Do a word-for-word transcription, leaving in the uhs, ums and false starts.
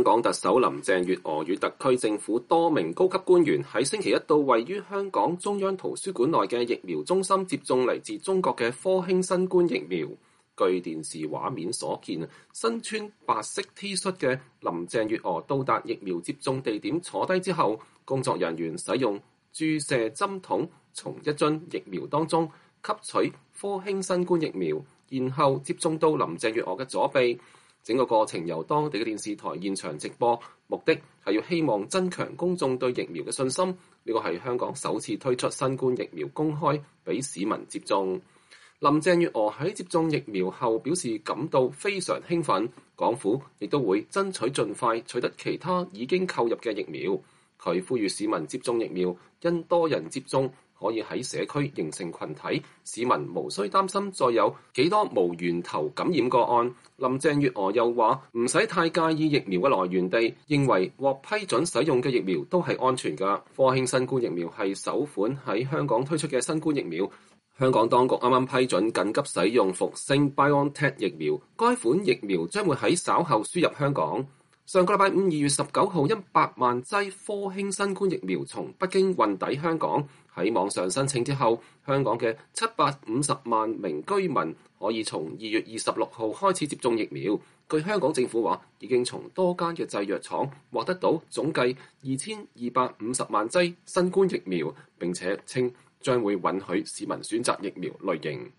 港特首林鄭月娥與特區政府多名高級官員喺星期一到位於香港中央圖書館內嘅疫苗中心接種嚟自中國嘅科興新冠疫苗。據電視畫面所見，身穿白色 T 恤嘅林鄭月娥到達疫苗接種地點坐低之後，工作人員使用注射針筒從一樽疫苗當中吸取科興新冠疫苗，然後接種到林鄭月娥嘅左臂。整個過程由當地嘅電視台現場直播，目的係要希望增強公眾對疫苗嘅信心。呢個係香港首次推出新冠疫苗公開俾市民接種。林鄭月娥喺接種疫苗後表示感到非常興奮，港府亦都會爭取盡快取得其他已經購入嘅疫苗。佢呼籲市民接種疫苗，因多人接種可以喺社區形成群體，市民無需擔心再有幾多無源頭感染個案。林鄭月娥又話唔使太介意疫苗嘅來源地，認為獲批准使用嘅疫苗都係安全㗎。科興新冠疫苗係首款喺香港推出嘅新冠疫苗。香港當局啱啱批准緊急使用復星 BioNTech 疫苗，該款疫苗將會喺稍後輸入香港。上個禮拜五二月十九號，一百萬劑科興新冠疫苗從北京運抵香港，喺網上申請之後，香港嘅七百五十萬名居民可以從二月二十六號開始接種疫苗。據香港政府話，已經從多間嘅製藥廠獲得到總計二千二百五十萬劑新冠疫苗，並且稱將會允許市民選擇疫苗類型。